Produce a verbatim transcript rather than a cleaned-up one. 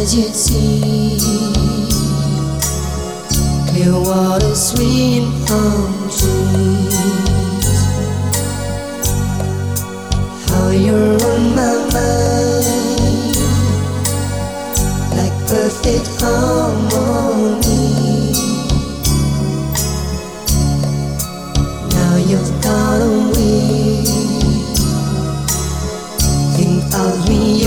as you'd see. Clear water, sweet palm trees. How you're on my mind, like perfect harmony. Now you've gone away.